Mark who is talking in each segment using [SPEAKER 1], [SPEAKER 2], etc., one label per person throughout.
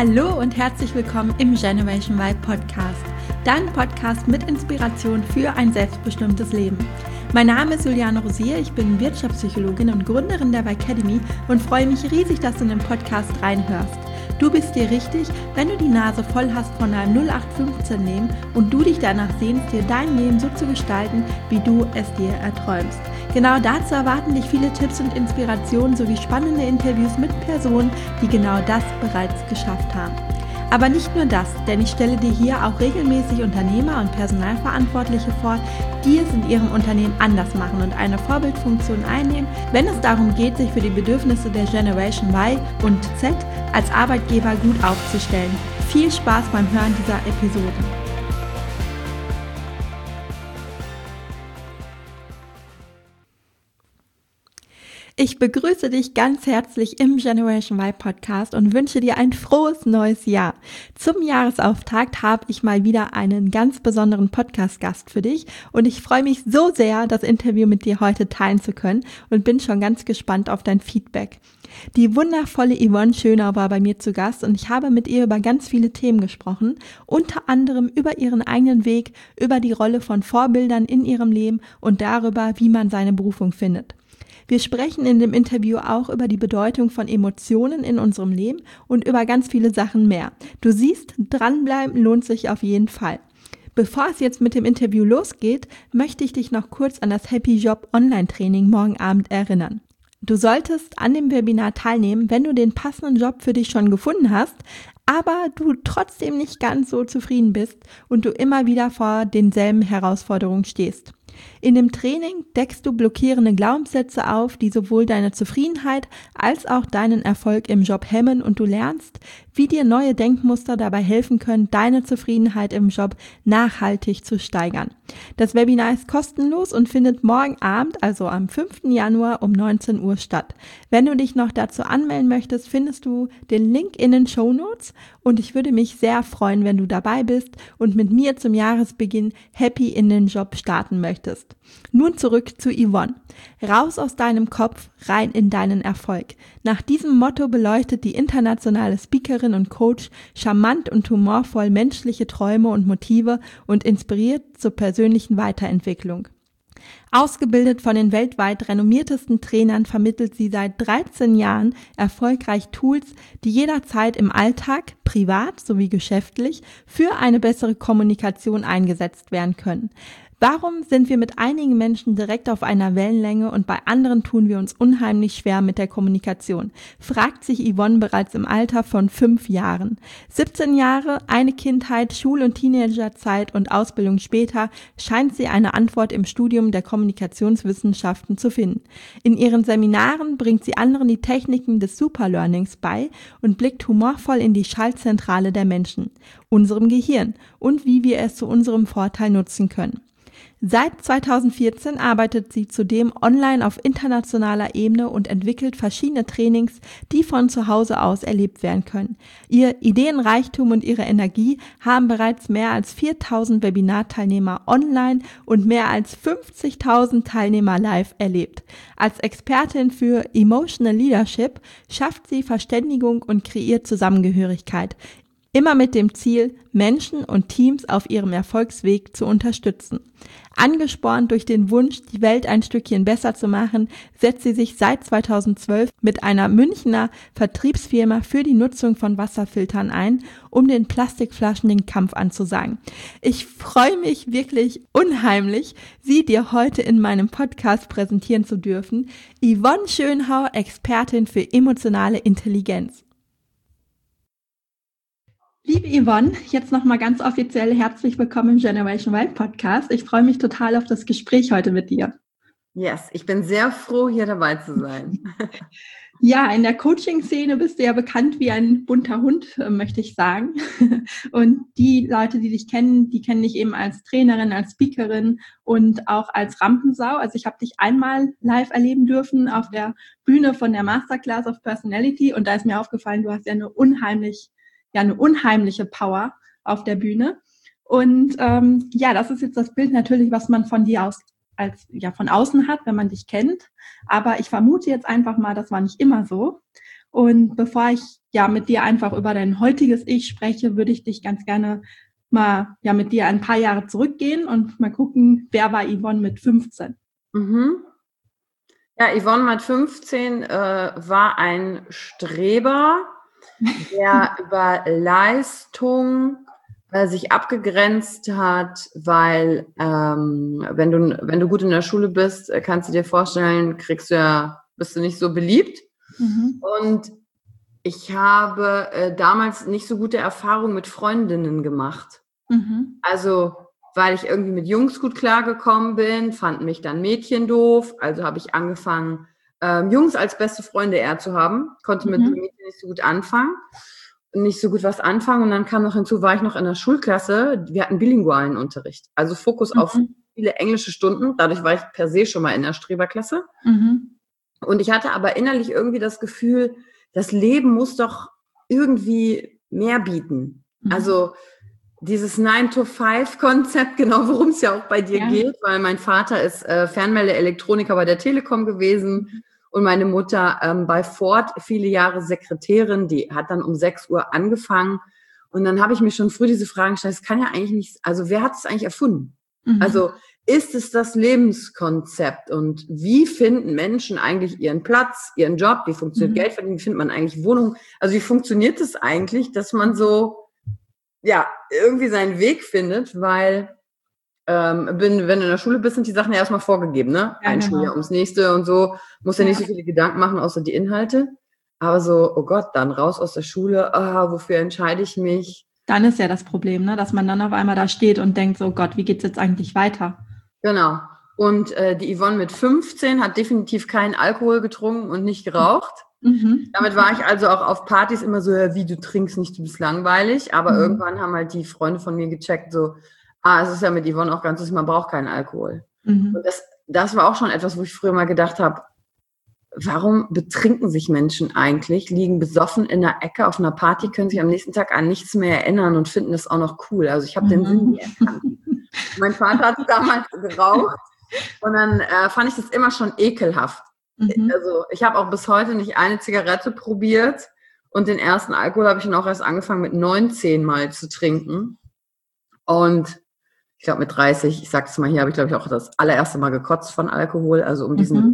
[SPEAKER 1] Hallo und herzlich willkommen im Generation Y Podcast, dein Podcast mit Inspiration für ein selbstbestimmtes Leben. Mein Name ist Juliane Rosier, ich bin Wirtschaftspsychologin und Gründerin der Y-Academy und freue mich riesig, dass du in den Podcast reinhörst. Du bist dir richtig, wenn du die Nase voll hast von einem 0815-Leben und du dich danach sehnst, dir dein Leben so zu gestalten, wie du es dir erträumst. Genau dazu erwarten dich viele Tipps und Inspirationen sowie spannende Interviews mit Personen, die genau das bereits geschafft haben. Aber nicht nur das, denn ich stelle dir hier auch regelmäßig Unternehmer und Personalverantwortliche vor, die es in ihrem Unternehmen anders machen und eine Vorbildfunktion einnehmen, wenn es darum geht, sich für die Bedürfnisse der Generation Y und Z als Arbeitgeber gut aufzustellen. Viel Spaß beim Hören dieser Episoden. Ich begrüße dich ganz herzlich im Generation Y Podcast und wünsche dir ein frohes neues Jahr. Zum Jahresauftakt habe ich mal wieder einen ganz besonderen Podcast-Gast für dich und ich freue mich so sehr, das Interview mit dir heute teilen zu können und bin schon ganz gespannt auf dein Feedback. Die wundervolle Yvonne Schönau war bei mir zu Gast und ich habe mit ihr über ganz viele Themen gesprochen, unter anderem über ihren eigenen Weg, über die Rolle von Vorbildern in ihrem Leben und darüber, wie man seine Berufung findet. Wir sprechen in dem Interview auch über die Bedeutung von Emotionen in unserem Leben und über ganz viele Sachen mehr. Du siehst, dranbleiben lohnt sich auf jeden Fall. Bevor es jetzt mit dem Interview losgeht, möchte ich dich noch kurz an das Happy Job Online-Training morgen Abend erinnern. Du solltest an dem Webinar teilnehmen, wenn du den passenden Job für dich schon gefunden hast, aber du trotzdem nicht ganz so zufrieden bist und du immer wieder vor denselben Herausforderungen stehst. In dem Training deckst du blockierende Glaubenssätze auf, die sowohl deine Zufriedenheit als auch deinen Erfolg im Job hemmen und du lernst, wie dir neue Denkmuster dabei helfen können, deine Zufriedenheit im Job nachhaltig zu steigern. Das Webinar ist kostenlos und findet morgen Abend, also am 5. Januar um 19 Uhr statt. Wenn du dich noch dazu anmelden möchtest, findest du den Link in den Shownotes und ich würde mich sehr freuen, wenn du dabei bist und mit mir zum Jahresbeginn happy in den Job starten möchtest. Nun zurück zu Yvonne. Raus aus deinem Kopf, rein in deinen Erfolg. Nach diesem Motto beleuchtet die internationale Speakerin und Coach charmant und humorvoll menschliche Träume und Motive und inspiriert zur persönlichen Weiterentwicklung. Ausgebildet von den weltweit renommiertesten Trainern vermittelt sie seit 13 Jahren erfolgreich Tools, die jederzeit im Alltag, privat sowie geschäftlich, für eine bessere Kommunikation eingesetzt werden können. Warum sind wir mit einigen Menschen direkt auf einer Wellenlänge und bei anderen tun wir uns unheimlich schwer mit der Kommunikation? Fragt sich Yvonne bereits im Alter von 5 Jahren. 17 Jahre, eine Kindheit, Schul- und Teenagerzeit und Ausbildung später scheint sie eine Antwort im Studium der Kommunikationswissenschaften zu finden. In ihren Seminaren bringt sie anderen die Techniken des Superlearnings bei und blickt humorvoll in die Schaltzentrale der Menschen, unserem Gehirn und wie wir es zu unserem Vorteil nutzen können. Seit 2014 arbeitet sie zudem online auf internationaler Ebene und entwickelt verschiedene Trainings, die von zu Hause aus erlebt werden können. Ihr Ideenreichtum und ihre Energie haben bereits mehr als 4.000 Webinarteilnehmer online und mehr als 50.000 Teilnehmer live erlebt. Als Expertin für Emotional Leadership schafft sie Verständigung und kreiert Zusammengehörigkeit. Immer mit dem Ziel, Menschen und Teams auf ihrem Erfolgsweg zu unterstützen. Angespornt durch den Wunsch, die Welt ein Stückchen besser zu machen, setzt sie sich seit 2012 mit einer Münchner Vertriebsfirma für die Nutzung von Wasserfiltern ein, um den Plastikflaschen den Kampf anzusagen. Ich freue mich wirklich unheimlich, sie dir heute in meinem Podcast präsentieren zu dürfen. Yvonne Schönau, Expertin für emotionale Intelligenz. Liebe Yvonne, jetzt nochmal ganz offiziell herzlich willkommen im Generation Y Podcast. Ich freue mich total auf das Gespräch heute mit dir.
[SPEAKER 2] Yes, ich bin sehr froh, hier dabei zu sein.
[SPEAKER 1] Ja, in der Coaching-Szene bist du ja bekannt wie ein bunter Hund, möchte ich sagen. Und die Leute, die dich kennen, die kennen dich eben als Trainerin, als Speakerin und auch als Rampensau. Also ich habe dich einmal live erleben dürfen auf der Bühne von der Masterclass of Personality und da ist mir aufgefallen, du hast ja eine unheimliche Power auf der Bühne. Und das ist jetzt das Bild natürlich, was man von dir von außen hat, wenn man dich kennt. Aber ich vermute jetzt einfach mal, das war nicht immer so. Und bevor ich ja mit dir einfach über dein heutiges Ich spreche, würde ich dich ganz gerne mal ja mit dir ein paar Jahre zurückgehen und mal gucken, wer war Yvonne mit 15?
[SPEAKER 2] Mhm. Ja, Yvonne mit 15 war ein Streber, der über Leistung sich abgegrenzt hat, weil wenn du gut in der Schule bist, kannst du dir vorstellen, bist du nicht so beliebt. Und ich habe damals nicht so gute Erfahrungen mit Freundinnen gemacht. Also, weil ich irgendwie mit Jungs gut klargekommen bin, fanden mich dann Mädchen doof. Also habe ich angefangen, Jungs als beste Freunde eher zu haben. Konnte mit Mädchen nicht so gut anfangen. Nicht so gut was anfangen. Und dann kam noch hinzu, war ich noch in der Schulklasse. Wir hatten bilingualen Unterricht. Also Fokus auf viele englische Stunden. Dadurch war ich per se schon mal in der Streberklasse. Und ich hatte aber innerlich irgendwie das Gefühl, das Leben muss doch irgendwie mehr bieten. Also dieses 9-to-5-Konzept, genau worum es ja auch bei dir geht, weil mein Vater ist Fernmeldeelektroniker bei der Telekom gewesen und meine Mutter bei Ford viele Jahre Sekretärin, die hat dann um 6 Uhr angefangen und dann habe ich mir schon früh diese Fragen gestellt, das kann ja eigentlich nicht, also wer hat es eigentlich erfunden? Also ist es das Lebenskonzept und wie finden Menschen eigentlich ihren Platz, ihren Job, wie funktioniert Geld verdienen, wie findet man eigentlich Wohnung, also wie funktioniert es eigentlich, dass man so ja, irgendwie seinen Weg findet, weil wenn du in der Schule bist, sind die Sachen ja erstmal vorgegeben, ne?
[SPEAKER 1] Ja,
[SPEAKER 2] Ein Schuljahr ums nächste und so, musst ja nicht so viele Gedanken machen, außer die Inhalte. Aber so, oh Gott, dann raus aus der Schule, wofür entscheide ich mich?
[SPEAKER 1] Dann ist ja das Problem, ne? Dass man dann auf einmal da steht und denkt, so Gott, wie geht's jetzt eigentlich weiter?
[SPEAKER 2] Genau. Und die Yvonne mit 15 hat definitiv keinen Alkohol getrunken und nicht geraucht. Damit war ich also auch auf Partys immer so, ja, wie, du trinkst nicht, du bist langweilig. Aber irgendwann haben halt die Freunde von mir gecheckt, so, es ist ja mit Yvonne auch ganz lustig, man braucht keinen Alkohol. Und das war auch schon etwas, wo ich früher mal gedacht habe, warum betrinken sich Menschen eigentlich, liegen besoffen in einer Ecke auf einer Party, können sich am nächsten Tag an nichts mehr erinnern und finden das auch noch cool. Also ich habe den Sinn nie erkannt. Mein Vater hat damals geraucht und dann fand ich das immer schon ekelhaft. Also ich habe auch bis heute nicht eine Zigarette probiert und den ersten Alkohol habe ich dann auch erst angefangen mit 19 mal zu trinken. Und ich glaube mit 30, ich sag's mal hier, habe ich glaube ich auch das allererste Mal gekotzt von Alkohol, also um diesen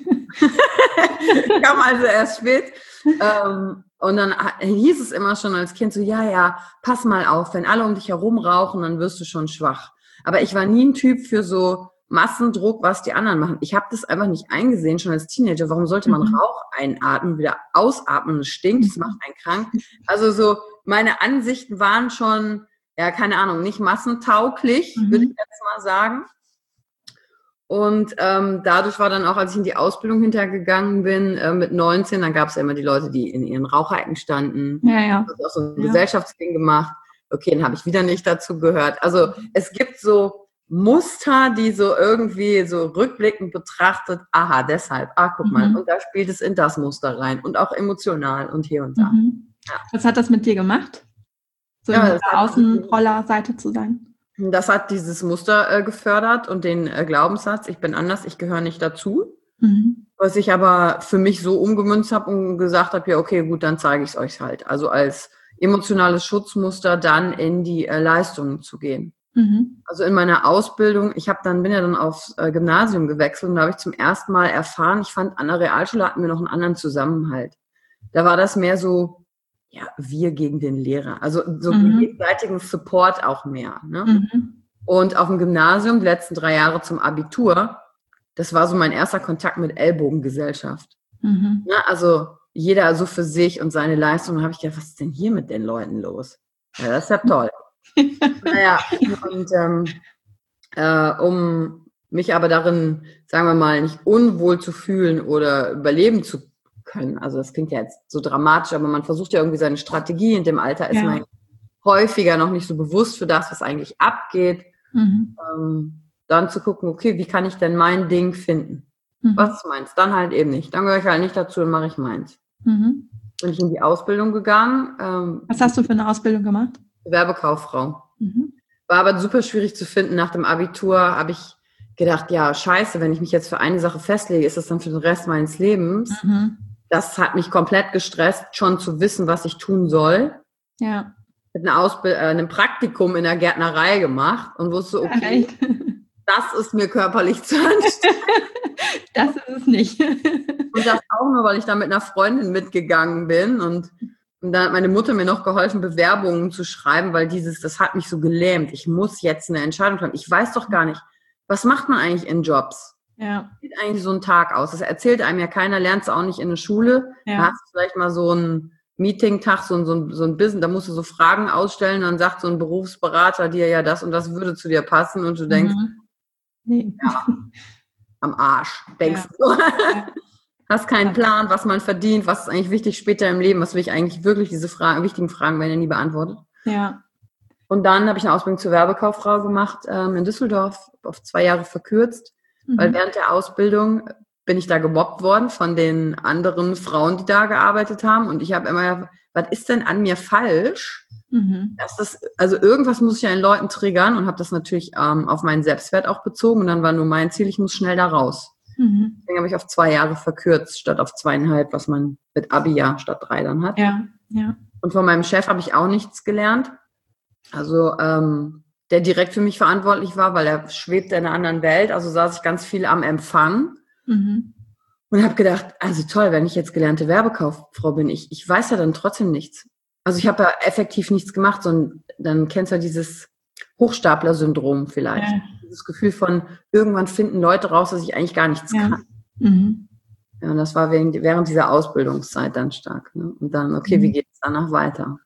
[SPEAKER 2] kam also erst spät. Und dann hieß es immer schon als Kind so, ja, pass mal auf, wenn alle um dich herum rauchen, dann wirst du schon schwach. Aber ich war nie ein Typ für so Massendruck, was die anderen machen. Ich habe das einfach nicht eingesehen, schon als Teenager. Warum sollte man Rauch einatmen, wieder ausatmen? Es stinkt, es macht einen krank. Also so, meine Ansichten waren schon, ja, keine Ahnung, nicht massentauglich, würde ich jetzt mal sagen. Und dadurch war dann auch, als ich in die Ausbildung hintergegangen bin, mit 19, dann gab es ja immer die Leute, die in ihren Raucherecken standen. Ja. Das auch so ein Gesellschaftsding gemacht. Okay, dann habe ich wieder nicht dazu gehört. Also es gibt so Muster, die so irgendwie so rückblickend betrachtet, aha, deshalb, guck mal, und da spielt es in das Muster rein und auch emotional und hier und da.
[SPEAKER 1] Ja. Was hat das mit dir gemacht? So in der Außenroller-Seite zu sein?
[SPEAKER 2] Das hat dieses Muster gefördert und den Glaubenssatz, ich bin anders, ich gehöre nicht dazu. Was ich aber für mich so umgemünzt habe und gesagt habe, ja, okay, gut, dann zeige ich es euch halt. Also als emotionales Schutzmuster dann in die Leistungen zu gehen. Also in meiner Ausbildung, bin ja dann aufs Gymnasium gewechselt und da habe ich zum ersten Mal erfahren, ich fand, an der Realschule hatten wir noch einen anderen Zusammenhalt. Da war das mehr so, ja, wir gegen den Lehrer. Also so gegenseitigen Support auch mehr. Ne? Und auf dem Gymnasium, die letzten 3 Jahre zum Abitur, das war so mein erster Kontakt mit Ellbogengesellschaft. Ja, also jeder so für sich und seine Leistung. Da habe ich gedacht, was ist denn hier mit den Leuten los? Ja, das ist ja toll. Naja, und um mich aber darin, sagen wir mal, nicht unwohl zu fühlen oder überleben zu können. Also das klingt ja jetzt so dramatisch, aber man versucht ja irgendwie seine Strategie. In dem Alter ist man häufiger noch nicht so bewusst für das, was eigentlich abgeht. Dann zu gucken, okay, wie kann ich denn mein Ding finden? Was ist meins? Dann halt eben nicht. Dann gehöre ich halt nicht dazu und mache ich meins. Bin ich in die Ausbildung gegangen.
[SPEAKER 1] Was hast du für eine Ausbildung gemacht?
[SPEAKER 2] Werbekauffrau. War aber super schwierig zu finden. Nach dem Abitur habe ich gedacht, ja, scheiße, wenn ich mich jetzt für eine Sache festlege, ist das dann für den Rest meines Lebens. das hat mich komplett gestresst, schon zu wissen, was ich tun soll.
[SPEAKER 1] Ja.
[SPEAKER 2] Ich habe ein Praktikum in der Gärtnerei gemacht und wusste, okay, das ist mir körperlich zu anstrengend.
[SPEAKER 1] Das ist es nicht.
[SPEAKER 2] Und das auch nur, weil ich da mit einer Freundin mitgegangen bin. Und dann hat meine Mutter mir noch geholfen, Bewerbungen zu schreiben, weil das hat mich so gelähmt. Ich muss jetzt eine Entscheidung treffen. Ich weiß doch gar nicht, was macht man eigentlich in Jobs?
[SPEAKER 1] Ja.
[SPEAKER 2] Wie sieht eigentlich so ein Tag aus? Das erzählt einem ja keiner, lernt es auch nicht in der Schule.
[SPEAKER 1] Ja.
[SPEAKER 2] Da hast du vielleicht mal so einen Meeting-Tag, so ein Business, da musst du so Fragen ausstellen, dann sagt so ein Berufsberater dir, ja, das und das würde zu dir passen und du denkst,
[SPEAKER 1] Nee.
[SPEAKER 2] ja, am Arsch, denkst du.
[SPEAKER 1] Ja.
[SPEAKER 2] Hast keinen Plan, was man verdient, was ist eigentlich wichtig später im Leben, was will ich eigentlich wirklich, diese wichtigen Fragen werden ja nie beantwortet.
[SPEAKER 1] Ja.
[SPEAKER 2] Und dann habe ich eine Ausbildung zur Werbekauffrau gemacht in Düsseldorf, auf 2 Jahre verkürzt, weil während der Ausbildung bin ich da gemobbt worden von den anderen Frauen, die da gearbeitet haben. Und ich habe immer, was ist denn an mir falsch? Also irgendwas muss ich ja in Leuten triggern und habe das natürlich auf meinen Selbstwert auch bezogen. Und dann war nur mein Ziel, ich muss schnell da raus. Deswegen habe ich auf 2 Jahre verkürzt, statt auf 2,5, was man mit Abi ja statt 3 dann hat.
[SPEAKER 1] Ja. Ja.
[SPEAKER 2] Und von meinem Chef habe ich auch nichts gelernt. Also der direkt für mich verantwortlich war, weil er schwebte in einer anderen Welt. Also saß ich ganz viel am Empfang und habe gedacht, also toll, wenn ich jetzt gelernte Werbekauffrau bin, ich weiß ja dann trotzdem nichts. Also ich habe ja effektiv nichts gemacht, sondern dann kennst du ja dieses Hochstapler-Syndrom vielleicht. Ja. Dieses Gefühl von, irgendwann finden Leute raus, dass ich eigentlich gar nichts kann. Ja, und das war während dieser Ausbildungszeit dann stark. Ne? Und dann, okay, wie geht es danach weiter?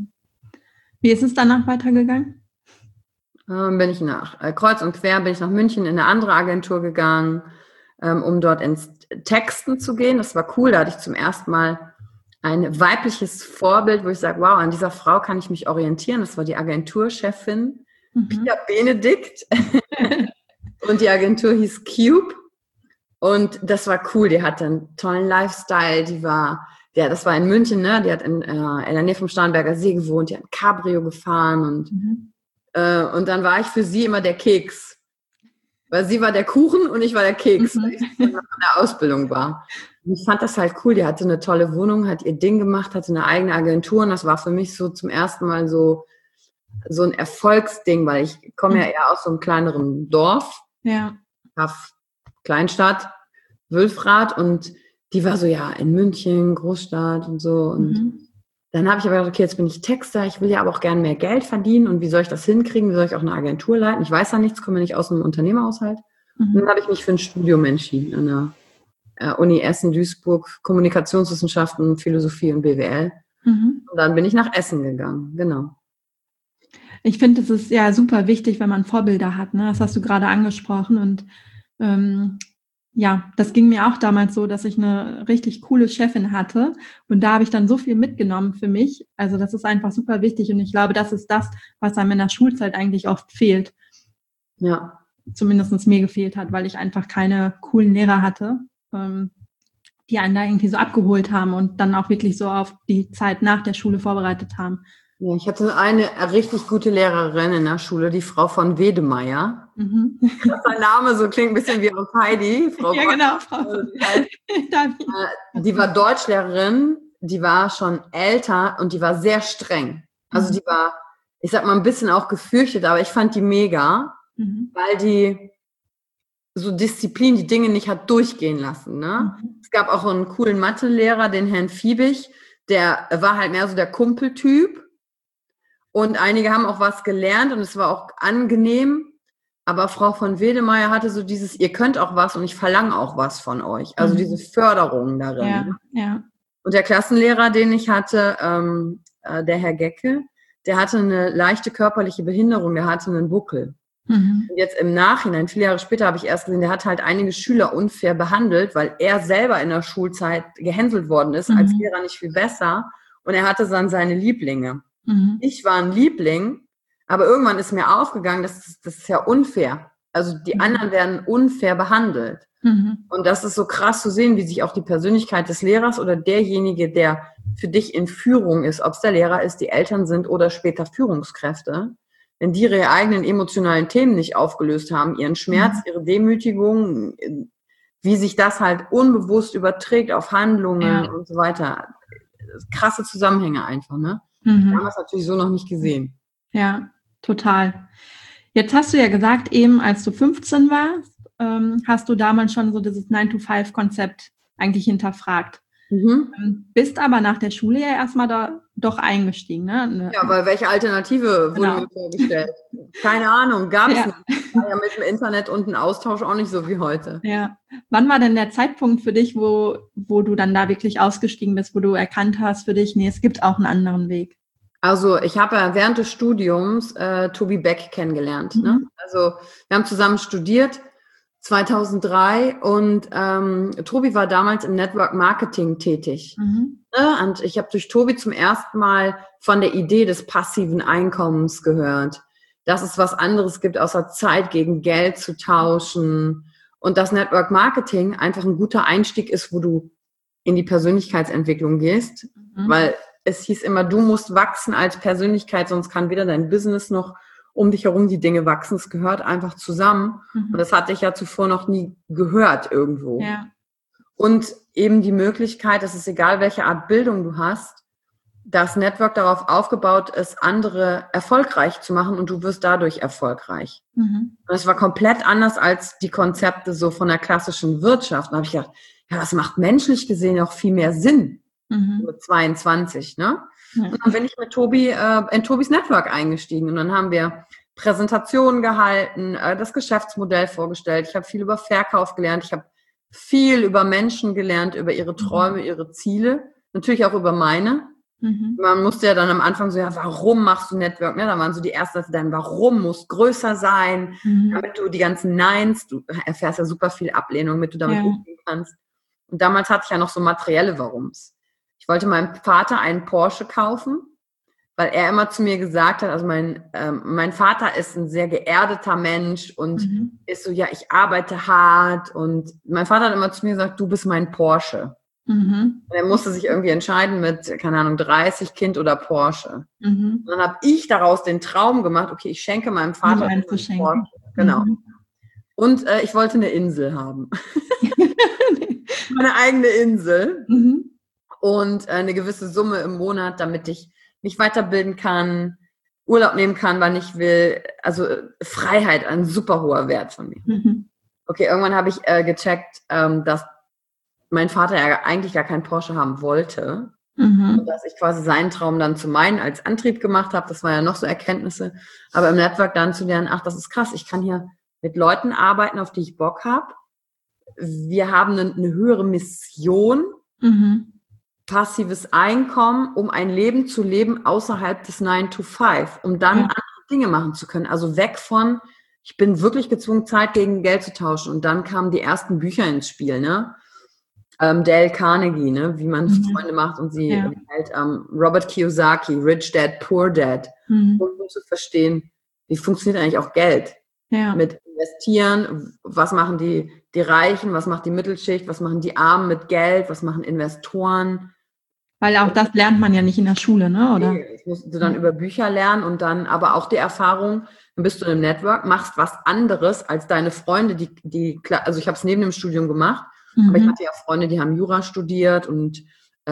[SPEAKER 1] Wie ist es danach weitergegangen?
[SPEAKER 2] Bin ich nach kreuz und quer, bin ich nach München in eine andere Agentur gegangen, um dort ins Texten zu gehen. Das war cool, da hatte ich zum ersten Mal ein weibliches Vorbild, wo ich sage, wow, an dieser Frau kann ich mich orientieren. Das war die Agenturchefin, Pia Benedikt. Und die Agentur hieß Cube. Und das war cool, die hatte einen tollen Lifestyle, das war in München, ne? Die hat in der Nähe vom Starnberger See gewohnt, die hat ein Cabrio gefahren und dann war ich für sie immer der Keks. Weil sie war der Kuchen und ich war der Keks, weil ich in der Ausbildung war. Und ich fand das halt cool, die hatte eine tolle Wohnung, hat ihr Ding gemacht, hatte eine eigene Agentur und das war für mich so zum ersten Mal so ein Erfolgsding, weil ich komme ja eher aus so einem kleineren Dorf.
[SPEAKER 1] Ja.
[SPEAKER 2] Kleinstadt, Wülfrath und die war so, ja, in München, Großstadt und so. Und dann habe ich aber gedacht, okay, jetzt bin ich Texter, ich will ja aber auch gerne mehr Geld verdienen und wie soll ich das hinkriegen? Wie soll ich auch eine Agentur leiten? Ich weiß ja nichts, komme ja nicht aus einem Unternehmerhaushalt. Und dann habe ich mich für ein Studium entschieden an der Uni Essen-Duisburg, Kommunikationswissenschaften, Philosophie und BWL. Und dann bin ich nach Essen gegangen, genau.
[SPEAKER 1] Ich finde, es ist ja super wichtig, wenn man Vorbilder hat, ne? Das hast du gerade angesprochen und ja, das ging mir auch damals so, dass ich eine richtig coole Chefin hatte und da habe ich dann so viel mitgenommen für mich. Also das ist einfach super wichtig und ich glaube, das ist das, was einem in der Schulzeit eigentlich oft fehlt.
[SPEAKER 2] Ja.
[SPEAKER 1] Zumindest mir gefehlt hat, weil ich einfach keine coolen Lehrer hatte, die einen da irgendwie so abgeholt haben und dann auch wirklich so auf die Zeit nach der Schule vorbereitet haben.
[SPEAKER 2] Ja, ich hatte eine richtig gute Lehrerin in der Schule, die Frau von Wedemeyer. Sein Name so klingt ein bisschen wie aus Heidi. Frau
[SPEAKER 1] ja, genau. Frau
[SPEAKER 2] die war Deutschlehrerin, die war schon älter und die war sehr streng. Also die war, ich sag mal, ein bisschen auch gefürchtet, aber ich fand die mega, weil die so Disziplin die Dinge nicht hat durchgehen lassen. Ne? Es gab auch einen coolen Mathelehrer, den Herrn Fiebig, der war halt mehr so der Kumpeltyp. Und einige haben auch was gelernt und es war auch angenehm. Aber Frau von Wedemeyer hatte so dieses, ihr könnt auch was und ich verlange auch was von euch. Also diese Förderung darin.
[SPEAKER 1] Ja, ja.
[SPEAKER 2] Und der Klassenlehrer, den ich hatte, der Herr Gecke, der hatte eine leichte körperliche Behinderung, der hatte einen Buckel. Und jetzt im Nachhinein, viele Jahre später, habe ich erst gesehen, der hat halt einige Schüler unfair behandelt, weil er selber in der Schulzeit gehänselt worden ist, als Lehrer nicht viel besser. Und er hatte dann seine Lieblinge. Ich war ein Liebling, aber irgendwann ist mir aufgegangen, das ist ja unfair. Also die anderen werden unfair behandelt. Und das ist so krass zu sehen, wie sich auch die Persönlichkeit des Lehrers oder derjenige, der für dich in Führung ist, ob es der Lehrer ist, die Eltern sind oder später Führungskräfte, wenn die ihre eigenen emotionalen Themen nicht aufgelöst haben, ihren Schmerz, ihre Demütigung, wie sich das halt unbewusst überträgt auf Handlungen und so weiter. Krasse Zusammenhänge einfach, ne? Wir haben das natürlich so noch nicht gesehen.
[SPEAKER 1] Ja, total. Jetzt hast du ja gesagt, eben als du 15 warst, hast du damals schon so dieses 9-to-5-Konzept eigentlich hinterfragt. Bist aber nach der Schule ja erstmal da doch eingestiegen, ne?
[SPEAKER 2] Ja, weil welche Alternative wurde mir vorgestellt? Keine Ahnung, gab es nicht. War ja mit dem Internet und dem Austausch auch nicht so wie heute.
[SPEAKER 1] Ja. Wann war denn der Zeitpunkt für dich, wo du dann da wirklich ausgestiegen bist, wo du erkannt hast für dich, nee, es gibt auch einen anderen Weg?
[SPEAKER 2] Also ich habe ja während des Studiums Tobi Beck kennengelernt. Ne? Also wir haben zusammen studiert 2003 und Tobi war damals im Network Marketing tätig. Ne? Und ich habe durch Tobi zum ersten Mal von der Idee des passiven Einkommens gehört, dass es was anderes gibt, außer Zeit gegen Geld zu tauschen und dass Network Marketing einfach ein guter Einstieg ist, wo du in die Persönlichkeitsentwicklung gehst, weil es hieß immer, du musst wachsen als Persönlichkeit, sonst kann weder dein Business noch um dich herum die Dinge wachsen. Es gehört einfach zusammen. Und das hatte ich ja zuvor noch nie gehört irgendwo.
[SPEAKER 1] Ja.
[SPEAKER 2] Und eben die Möglichkeit, dass es egal, welche Art Bildung du hast, das Network darauf aufgebaut ist, andere erfolgreich zu machen und du wirst dadurch erfolgreich. Und das war komplett anders als die Konzepte so von der klassischen Wirtschaft. Und da habe ich gedacht, ja, das macht menschlich gesehen auch viel mehr Sinn. Mit 22, ne? Und dann bin ich mit Tobi in Tobis Network eingestiegen und dann haben wir Präsentationen gehalten, das Geschäftsmodell vorgestellt. Ich habe viel über Verkauf gelernt. Ich habe viel über Menschen gelernt, über ihre Träume, ihre Ziele. Natürlich auch über meine. Man musste ja dann am Anfang so, ja, warum machst du Network? Ne? Da waren so die ersten, dann warum muss größer sein, damit du die ganzen Neins, du erfährst ja super viel Ablehnung, damit du damit umgehen kannst. Und damals hatte ich ja noch so materielle Warums. Ich wollte meinem Vater einen Porsche kaufen, weil er immer zu mir gesagt hat, also mein Vater ist ein sehr geerdeter Mensch und ist so, ja, ich arbeite hart und mein Vater hat immer zu mir gesagt, du bist mein Porsche. Und er musste sich irgendwie entscheiden mit, keine Ahnung, 30, Kind oder Porsche. Und dann habe ich daraus den Traum gemacht, okay, ich schenke meinem Vater einen Porsche. Genau. Und ich wollte eine Insel haben. Meine eigene Insel. Und eine gewisse Summe im Monat, damit ich mich weiterbilden kann, Urlaub nehmen kann, wann ich will. Also Freiheit, ein super hoher Wert von mir. Okay, irgendwann habe ich gecheckt, dass mein Vater ja eigentlich gar keinen Porsche haben wollte. Und dass ich quasi seinen Traum dann zu meinen als Antrieb gemacht habe. Das war ja noch so Erkenntnisse. Aber im Network dann zu lernen, ach, das ist krass, ich kann hier mit Leuten arbeiten, auf die ich Bock habe. Wir haben eine höhere Mission, passives Einkommen, um ein Leben zu leben außerhalb des 9-to-5, um dann andere Dinge machen zu können. Also weg von, ich bin wirklich gezwungen, Zeit gegen Geld zu tauschen. Und dann kamen die ersten Bücher ins Spiel, ne? Dale Carnegie, ne? Wie man Freunde macht und sie hält. Robert Kiyosaki, Rich Dad, Poor Dad, um zu verstehen, wie funktioniert eigentlich auch Geld. Mit Investieren, was machen die Reichen, was macht die Mittelschicht, was machen die Armen mit Geld, was machen Investoren.
[SPEAKER 1] Weil auch das lernt man ja nicht in der Schule, ne? Oder?
[SPEAKER 2] Nee, das musst du dann über Bücher lernen und dann aber auch die Erfahrung, dann bist du in einem Network, machst was anderes als deine Freunde, also ich habe es neben dem Studium gemacht, aber ich hatte ja Freunde, die haben Jura studiert und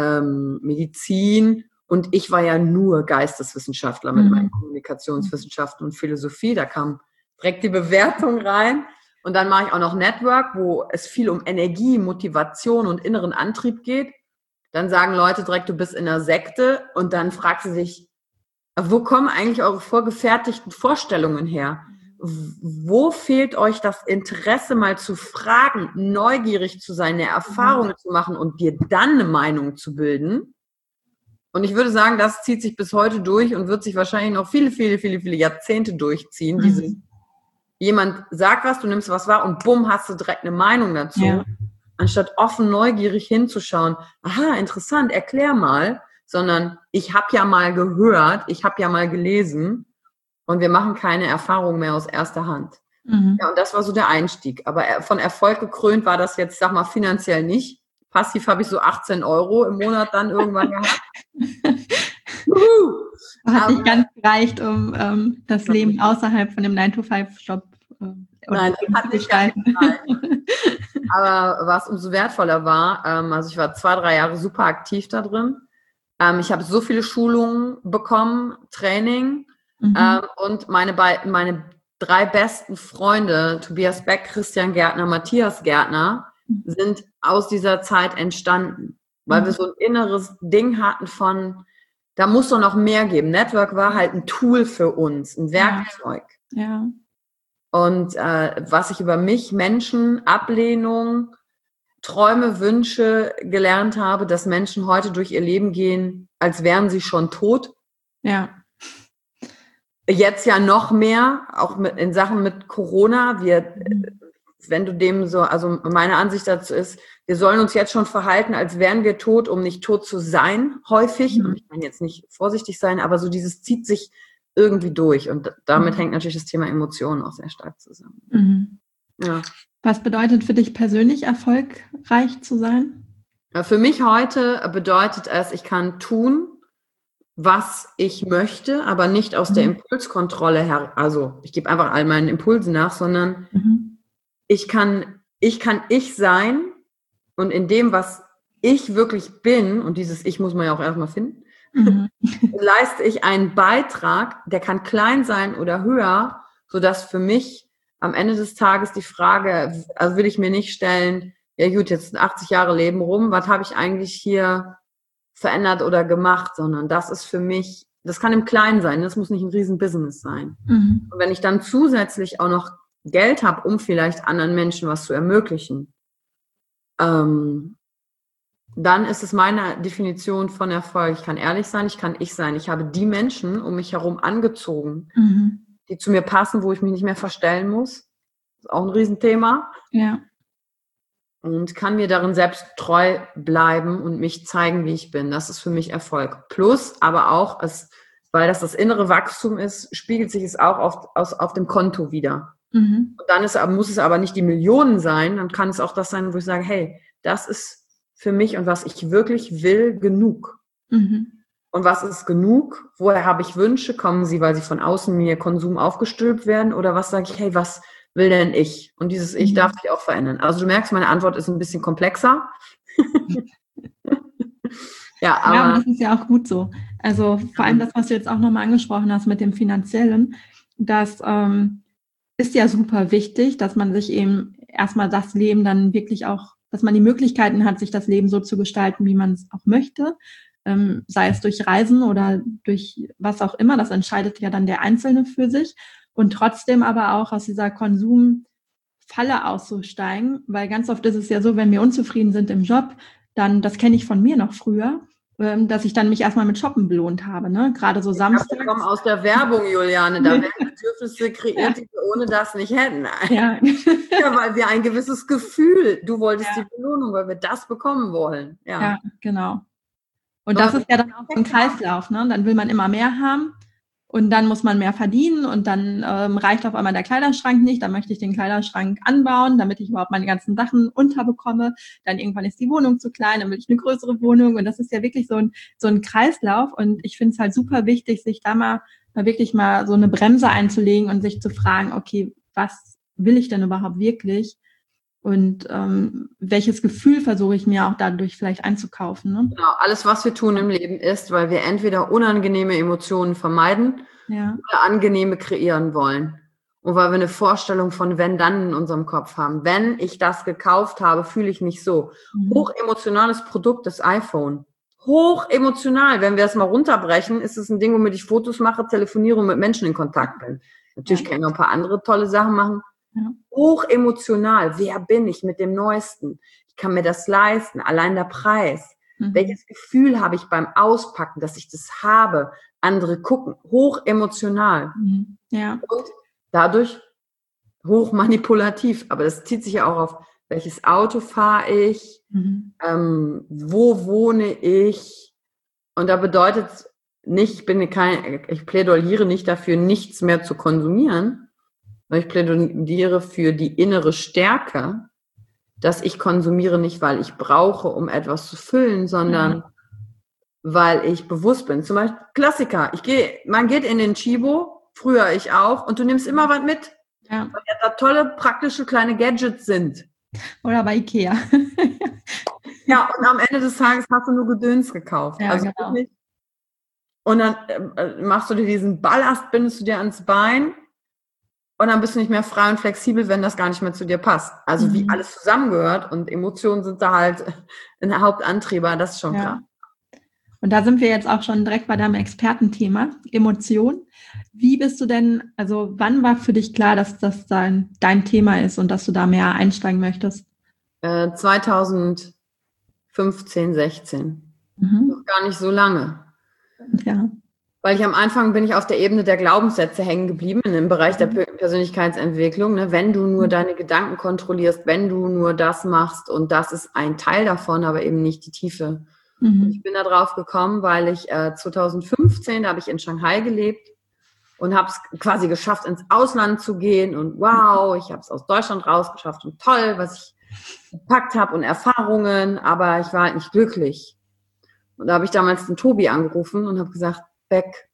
[SPEAKER 2] Medizin und ich war ja nur Geisteswissenschaftler mit meinen Kommunikationswissenschaften und Philosophie, da kam direkt die Bewertung rein und dann mache ich auch noch Network, wo es viel um Energie, Motivation und inneren Antrieb geht. Dann sagen Leute direkt, du bist in einer Sekte und dann fragt sie sich, wo kommen eigentlich eure vorgefertigten Vorstellungen her? Wo fehlt euch das Interesse, mal zu fragen, neugierig zu sein, eine Erfahrung zu machen und dir dann eine Meinung zu bilden? Und ich würde sagen, das zieht sich bis heute durch und wird sich wahrscheinlich noch viele, viele, viele, viele Jahrzehnte durchziehen. Jemand sagt was, du nimmst was wahr und bumm, hast du direkt eine Meinung dazu. Ja. Anstatt offen, neugierig hinzuschauen, aha, interessant, erklär mal, sondern ich habe ja mal gehört, ich habe ja mal gelesen und wir machen keine Erfahrung mehr aus erster Hand. Ja, und das war so der Einstieg. Aber von Erfolg gekrönt war das jetzt, sag mal, finanziell nicht. Passiv habe ich so 18 € im Monat dann irgendwann gehabt.
[SPEAKER 1] Hat nicht ganz gereicht, um das Leben außerhalb von dem 9-to-5-Job
[SPEAKER 2] Nein, das hat nicht gestalten. Aber was umso wertvoller war, also ich war 2-3 Jahre super aktiv da drin. Ich habe so viele Schulungen bekommen, Training, und meine 3 besten Freunde, Tobias Beck, Christian Gärtner, Matthias Gärtner, sind aus dieser Zeit entstanden, weil wir so ein inneres Ding hatten von, da muss doch noch mehr geben. Network war halt ein Tool für uns, ein Werkzeug.
[SPEAKER 1] Ja.
[SPEAKER 2] Und was ich über mich, Menschen, Ablehnung, Träume, Wünsche gelernt habe, dass Menschen heute durch ihr Leben gehen, als wären sie schon tot.
[SPEAKER 1] Ja.
[SPEAKER 2] Jetzt ja noch mehr, auch in Sachen mit Corona. Wenn du dem so, also meine Ansicht dazu ist, wir sollen uns jetzt schon verhalten, als wären wir tot, um nicht tot zu sein, häufig. Und ich kann jetzt nicht vorsichtig sein, aber so dieses zieht sich irgendwie durch. Und damit hängt natürlich das Thema Emotionen auch sehr stark zusammen. Ja.
[SPEAKER 1] Was bedeutet für dich persönlich erfolgreich zu sein?
[SPEAKER 2] Für mich heute bedeutet es, ich kann tun, was ich möchte, aber nicht aus der Impulskontrolle her. Also ich gebe einfach all meinen Impulsen nach, sondern ich kann ich sein und in dem, was ich wirklich bin, und dieses Ich muss man ja auch erstmal finden, leiste ich einen Beitrag, der kann klein sein oder höher, sodass für mich am Ende des Tages die Frage, also will ich mir nicht stellen, ja gut, jetzt sind 80 Jahre Leben rum, was habe ich eigentlich hier verändert oder gemacht, sondern das ist für mich, das kann im Kleinen sein, das muss nicht ein Riesen-Business sein. Und wenn ich dann zusätzlich auch noch Geld habe, um vielleicht anderen Menschen was zu ermöglichen, dann ist es meine Definition von Erfolg. Ich kann ehrlich sein, ich kann ich sein. Ich habe die Menschen um mich herum angezogen, die zu mir passen, wo ich mich nicht mehr verstellen muss. Das ist auch ein Riesenthema.
[SPEAKER 1] Ja.
[SPEAKER 2] Und kann mir darin selbst treu bleiben und mich zeigen, wie ich bin. Das ist für mich Erfolg. Plus, aber auch, weil das innere Wachstum ist, spiegelt sich es auch auf dem Konto wieder. Und dann muss es aber nicht die Millionen sein, dann kann es auch das sein, wo ich sage, hey, das ist für mich und was ich wirklich will, genug. Und was ist genug? Woher habe ich Wünsche? Kommen sie, weil sie von außen mir Konsum aufgestülpt werden? Oder was sage ich, hey, was will denn ich? Und dieses Ich darf sich auch verändern. Also du merkst, meine Antwort ist ein bisschen komplexer.
[SPEAKER 1] Aber das ist ja auch gut so. Also vor allem das, was du jetzt auch nochmal angesprochen hast mit dem Finanziellen, das ist ja super wichtig, dass man sich eben erstmal das Leben dann wirklich auch, dass man die Möglichkeiten hat, sich das Leben so zu gestalten, wie man es auch möchte, sei es durch Reisen oder durch was auch immer, das entscheidet ja dann der Einzelne für sich. Und trotzdem aber auch aus dieser Konsumfalle auszusteigen, weil ganz oft ist es ja so, wenn wir unzufrieden sind im Job, dann, das kenne ich von mir noch früher, dass ich dann mich erstmal mit Shoppen belohnt habe, ne? Gerade so samstags.
[SPEAKER 2] Ich komme aus der Werbung, Juliane, da werden Bedürfnisse kreiert, die wir ohne das nicht hätten.
[SPEAKER 1] Ja.
[SPEAKER 2] Ja, weil wir ein gewisses Gefühl, du wolltest die Belohnung, weil wir das bekommen wollen.
[SPEAKER 1] Ja, genau. Und das ist ja dann auch so ein Kreislauf, ne? Dann will man immer mehr haben. Und dann muss man mehr verdienen und dann reicht auf einmal der Kleiderschrank nicht. Dann möchte ich den Kleiderschrank anbauen, damit ich überhaupt meine ganzen Sachen unterbekomme. Dann irgendwann ist die Wohnung zu klein, dann will ich eine größere Wohnung. Und das ist ja wirklich so ein Kreislauf. Und ich finde es halt super wichtig, sich da mal wirklich mal so eine Bremse einzulegen und sich zu fragen, okay, was will ich denn überhaupt wirklich? Und welches Gefühl versuche ich mir auch dadurch vielleicht einzukaufen. Ne?
[SPEAKER 2] Genau, alles, was wir tun im Leben ist, weil wir entweder unangenehme Emotionen vermeiden oder angenehme kreieren wollen. Und weil wir eine Vorstellung von wenn-dann in unserem Kopf haben. Wenn ich das gekauft habe, fühle ich mich so. Hochemotionales Produkt, das iPhone. Hochemotional. Wenn wir es mal runterbrechen, ist es ein Ding, womit ich Fotos mache, telefoniere und mit Menschen in Kontakt bin. Natürlich kann ich noch ein paar andere tolle Sachen machen. Ja. Hochemotional. Wer bin ich mit dem Neuesten? Ich kann mir das leisten. Allein der Preis. Welches Gefühl habe ich beim Auspacken, dass ich das habe? Andere gucken. Hochemotional.
[SPEAKER 1] Ja.
[SPEAKER 2] Und dadurch hochmanipulativ. Aber das zieht sich ja auch auf, welches Auto fahre ich? Wo wohne ich? Und da bedeutet es nicht, ich plädiere nicht dafür, nichts mehr zu konsumieren. Ich plädiere für die innere Stärke, dass ich konsumiere nicht, weil ich brauche, um etwas zu füllen, sondern weil ich bewusst bin. Zum Beispiel Klassiker. Man geht in den Chibo, früher ich auch, und du nimmst immer was mit.
[SPEAKER 1] Ja.
[SPEAKER 2] Weil ja da tolle, praktische kleine Gadgets sind.
[SPEAKER 1] Oder bei Ikea.
[SPEAKER 2] Ja, und am Ende des Tages hast du nur Gedöns gekauft.
[SPEAKER 1] Ja,
[SPEAKER 2] Also
[SPEAKER 1] genau.
[SPEAKER 2] wirklich. Und dann machst du dir diesen Ballast, bindest du dir ans Bein und dann bist du nicht mehr frei und flexibel, wenn das gar nicht mehr zu dir passt. Also wie alles zusammengehört und Emotionen sind da halt ein Hauptantrieber, das ist schon krass.
[SPEAKER 1] Und da sind wir jetzt auch schon direkt bei deinem Expertenthema, Emotion. Wie bist du denn, also wann war für dich klar, dass das dein Thema ist und dass du da mehr einsteigen möchtest?
[SPEAKER 2] 2015, 16. Noch gar nicht so lange.
[SPEAKER 1] Ja.
[SPEAKER 2] Weil ich am Anfang bin ich auf der Ebene der Glaubenssätze hängen geblieben, im Bereich der Persönlichkeitsentwicklung. Ne? Wenn du nur deine Gedanken kontrollierst, wenn du nur das machst und das ist ein Teil davon, aber eben nicht die Tiefe. Und ich bin da drauf gekommen, weil ich 2015, da habe ich in Shanghai gelebt und habe es quasi geschafft, ins Ausland zu gehen und wow, ich habe es aus Deutschland rausgeschafft und toll, was ich gepackt habe und Erfahrungen, aber ich war halt nicht glücklich. Und da habe ich damals den Tobi angerufen und habe gesagt, Beck,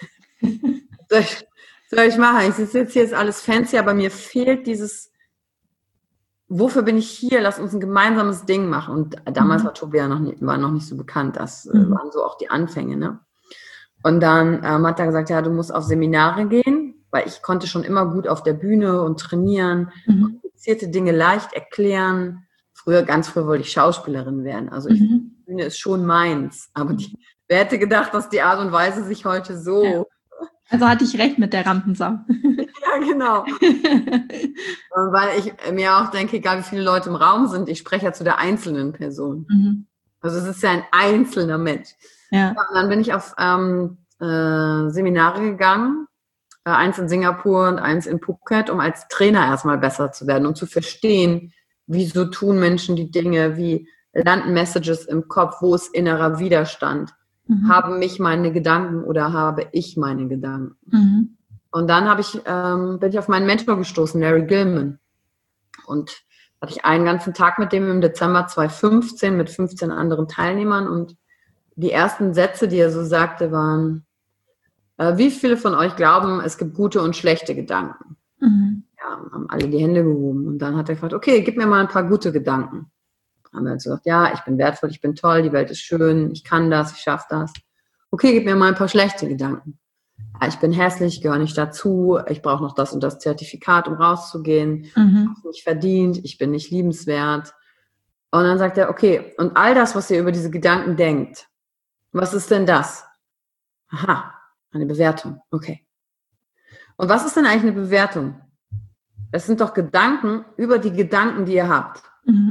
[SPEAKER 2] soll ich machen? Ich sitze jetzt hier, ist alles fancy, aber mir fehlt dieses, wofür bin ich hier? Lass uns ein gemeinsames Ding machen. Und damals war Tobi ja noch nicht so bekannt. Das waren so auch die Anfänge. Ne? Und dann hat er gesagt, ja, du musst auf Seminare gehen, weil ich konnte schon immer gut auf der Bühne und trainieren, komplizierte Dinge leicht erklären. Ganz früh wollte ich Schauspielerin werden. Also die Bühne ist schon meins. Aber wer hätte gedacht, dass die Art und Weise sich heute so...
[SPEAKER 1] Ja. Also hatte ich recht mit der Rampensau.
[SPEAKER 2] Ja, genau. Weil ich mir auch denke, egal wie viele Leute im Raum sind, ich spreche ja zu der einzelnen Person. Also es ist ja ein einzelner Mensch. Ja. Und dann bin ich auf Seminare gegangen, eins in Singapur und eins in Phuket, um als Trainer erstmal besser zu werden, um zu verstehen, wieso tun Menschen die Dinge, wie landen Messages im Kopf, wo ist innerer Widerstand. Haben mich meine Gedanken oder habe ich meine Gedanken? Und dann bin ich auf meinen Mentor gestoßen, Larry Gilman. Und hatte ich einen ganzen Tag mit dem im Dezember 2015 mit 15 anderen Teilnehmern. Und die ersten Sätze, die er so sagte, waren, wie viele von euch glauben, es gibt gute und schlechte Gedanken? Ja, haben alle die Hände gehoben. Und dann hat er gefragt, okay, gib mir mal ein paar gute Gedanken. Haben wir gesagt, ja, ich bin wertvoll, ich bin toll, die Welt ist schön, ich kann das, ich schaffe das. Okay, gib mir mal ein paar schlechte Gedanken. Ja, ich bin hässlich, ich gehöre nicht dazu, ich brauche noch das und das Zertifikat, um rauszugehen. Ich habe es nicht verdient, ich bin nicht liebenswert. Und dann sagt er, okay, und all das, was ihr über diese Gedanken denkt, was ist denn das? Aha, eine Bewertung, okay. Und was ist denn eigentlich eine Bewertung? Das sind doch Gedanken über die Gedanken, die ihr habt.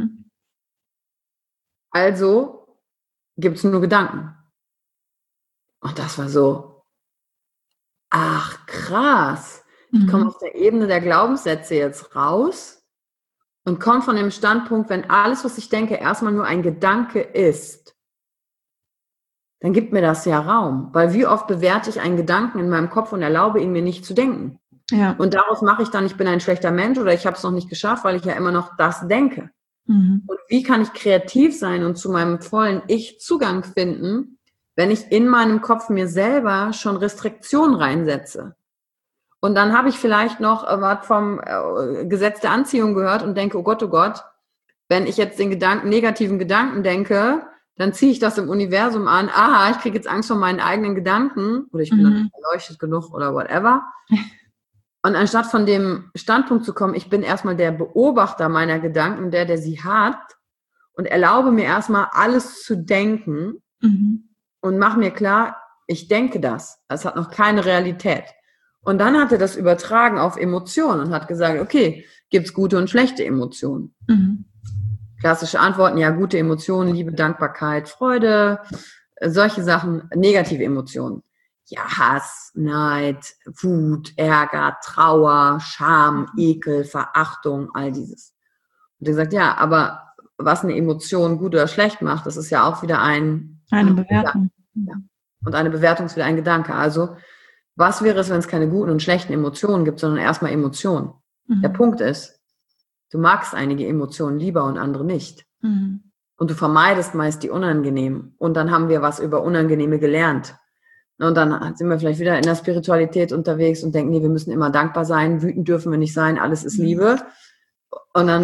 [SPEAKER 2] Also gibt es nur Gedanken. Und das war so, ach krass, ich komme auf der Ebene der Glaubenssätze jetzt raus und komme von dem Standpunkt, wenn alles, was ich denke, erstmal nur ein Gedanke ist, dann gibt mir das ja Raum. Weil wie oft bewerte ich einen Gedanken in meinem Kopf und erlaube ihn mir nicht zu denken. Ja. Und daraus mache ich dann, ich bin ein schlechter Mensch oder ich habe es noch nicht geschafft, weil ich ja immer noch das denke. Und wie kann ich kreativ sein und zu meinem vollen Ich Zugang finden, wenn ich in meinem Kopf mir selber schon Restriktionen reinsetze? Und dann habe ich vielleicht noch was vom Gesetz der Anziehung gehört und denke, oh Gott, wenn ich jetzt den negativen Gedanken denke, dann ziehe ich das im Universum an. Aha, ich kriege jetzt Angst vor meinen eigenen Gedanken oder ich bin dann nicht erleuchtet genug oder whatever. Und anstatt von dem Standpunkt zu kommen, ich bin erstmal der Beobachter meiner Gedanken, der sie hat und erlaube mir erstmal alles zu denken und mache mir klar, ich denke das. Das hat noch keine Realität. Und dann hat er das übertragen auf Emotionen und hat gesagt, okay, gibt es gute und schlechte Emotionen? Klassische Antworten, ja, gute Emotionen, Liebe, Dankbarkeit, Freude, solche Sachen, negative Emotionen. Ja, Hass, Neid, Wut, Ärger, Trauer, Scham, Ekel, Verachtung, all dieses. Und er sagt, ja, aber was eine Emotion gut oder schlecht macht, das ist ja auch wieder eine Bewertung. Ja. Und eine Bewertung ist wieder ein Gedanke. Also, was wäre es, wenn es keine guten und schlechten Emotionen gibt, sondern erstmal Emotionen? Der Punkt ist, du magst einige Emotionen lieber und andere nicht. Und du vermeidest meist die unangenehmen. Und dann haben wir was über Unangenehme gelernt. Und dann sind wir vielleicht wieder in der Spiritualität unterwegs und denken, nee, wir müssen immer dankbar sein, wütend dürfen wir nicht sein, alles ist Liebe. Und dann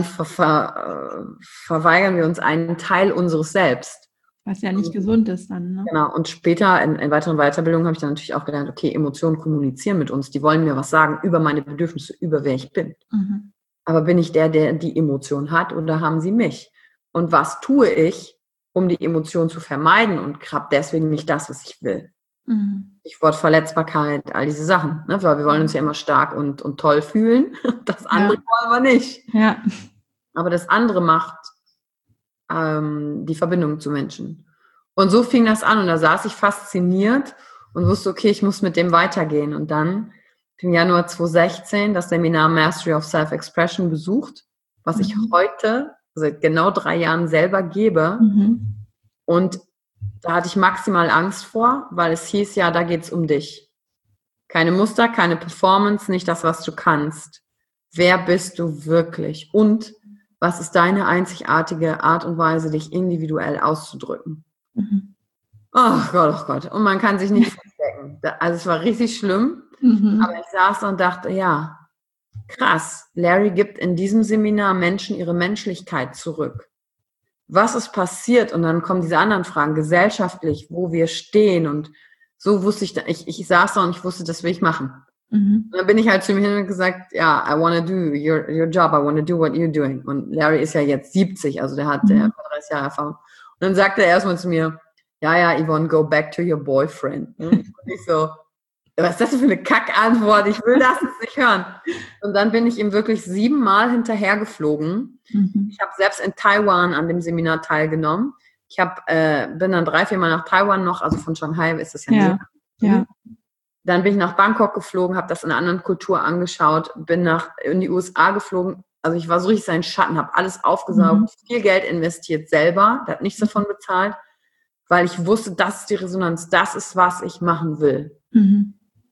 [SPEAKER 2] verweigern wir uns einen Teil unseres Selbst.
[SPEAKER 1] Was ja nicht gesund ist dann, ne?
[SPEAKER 2] Genau, und später in weiteren Weiterbildungen habe ich dann natürlich auch gelernt, okay, Emotionen kommunizieren mit uns, die wollen mir was sagen über meine Bedürfnisse, über wer ich bin.
[SPEAKER 1] Mhm.
[SPEAKER 2] Aber bin ich der die Emotion hat oder haben sie mich? Und was tue ich, um die Emotion zu vermeiden und habe deswegen nicht das, was ich will?
[SPEAKER 1] Mhm.
[SPEAKER 2] Stichwort Verletzbarkeit, all diese Sachen, ne? Weil wir wollen uns ja immer stark und toll fühlen. Das andere wollen wir nicht.
[SPEAKER 1] Ja.
[SPEAKER 2] Aber das andere macht die Verbindung zu Menschen. Und so fing das an und da saß ich fasziniert und wusste, okay, ich muss mit dem weitergehen. Und dann im Januar 2016 das Seminar Mastery of Self-Expression besucht, was ich heute seit genau 3 Jahren selber gebe.
[SPEAKER 1] Mhm.
[SPEAKER 2] Und da hatte ich maximal Angst vor, weil es hieß ja, da geht's um dich. Keine Muster, keine Performance, nicht das, was du kannst. Wer bist du wirklich? Und was ist deine einzigartige Art und Weise, dich individuell auszudrücken?
[SPEAKER 1] Mhm.
[SPEAKER 2] Oh Gott. Und man kann sich nicht verstecken. Also es war richtig schlimm.
[SPEAKER 1] Mhm.
[SPEAKER 2] Aber ich saß und dachte, ja, krass. Larry gibt in diesem Seminar Menschen ihre Menschlichkeit zurück. Was ist passiert? Und dann kommen diese anderen Fragen, gesellschaftlich, wo wir stehen. Und so wusste ich saß da und ich wusste, das will ich machen.
[SPEAKER 1] Mhm.
[SPEAKER 2] Und dann bin ich halt zu ihm hin und gesagt, ja, I want to do your job, I want to do what you're doing. Und Larry ist ja jetzt 70, also der hat 30 Jahre Erfahrung. Und dann sagte er erstmal zu mir, ja, Yvonne, go back to your boyfriend. Und ich so, was ist das für eine Kackantwort? Ich will das jetzt nicht hören. Und dann bin ich ihm wirklich 7 Mal hinterhergeflogen.
[SPEAKER 1] Mhm.
[SPEAKER 2] Ich habe selbst in Taiwan an dem Seminar teilgenommen. Ich bin dann 3-4 Mal nach Taiwan noch, also von Shanghai ist das ja näher.
[SPEAKER 1] Ja.
[SPEAKER 2] Dann bin ich nach Bangkok geflogen, habe das in einer anderen Kultur angeschaut, bin in die USA geflogen. Also ich war so richtig sein Schatten, habe alles aufgesaugt, viel Geld investiert selber, der hat nichts davon bezahlt, weil ich wusste, das ist die Resonanz, das ist, was ich machen will.
[SPEAKER 1] Mhm.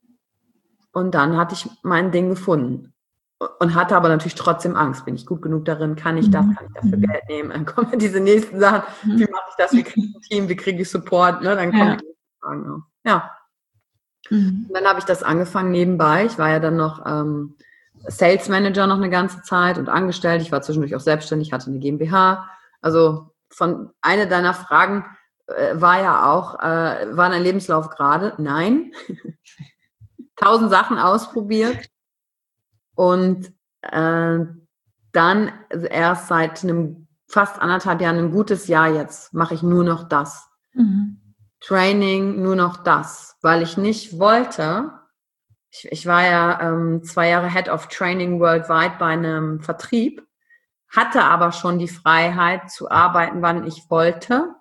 [SPEAKER 2] Und dann hatte ich mein Ding gefunden und hatte aber natürlich trotzdem Angst. Bin ich gut genug darin? Kann ich das? Kann ich dafür Geld nehmen? Dann kommen ja diese nächsten Sachen. Wie mache ich das? Wie kriege ich ein Team? Wie kriege ich Support? Ne? Dann kommen die nächsten Fragen auf. Ja. Und dann habe ich das angefangen nebenbei. Ich war ja dann noch Sales Manager noch eine ganze Zeit und angestellt. Ich war zwischendurch auch selbstständig, hatte eine GmbH. Also eine deiner Fragen war ja auch, war dein Lebenslauf gerade? Nein. 1000 Sachen ausprobiert und dann erst seit fast 1,5 Jahren, ein gutes Jahr jetzt, mache ich nur noch das. Training, nur noch das, weil ich nicht wollte, ich war ja 2 Jahre Head of Training worldwide bei einem Vertrieb, hatte aber schon die Freiheit zu arbeiten, wann ich wollte.